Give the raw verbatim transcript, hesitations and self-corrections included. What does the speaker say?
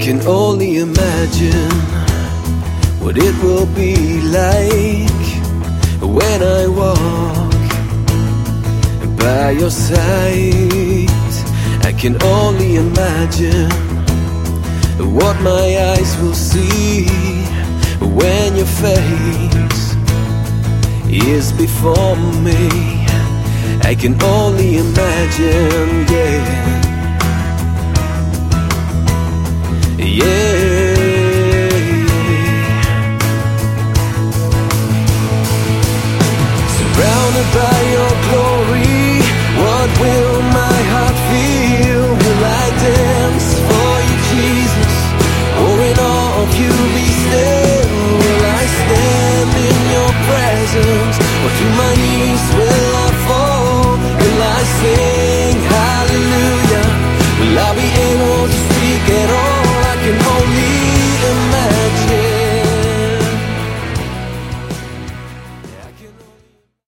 can only imagine what it will be like when I walk by your side. I can only imagine what my eyes will see when your face is before me. I can only imagine, yeah. Yeah. Surrounded by your glory, what will my heart feel? Will I dance for you, Jesus? Or in awe of you be still? Will I stand in your presence? Or to my knees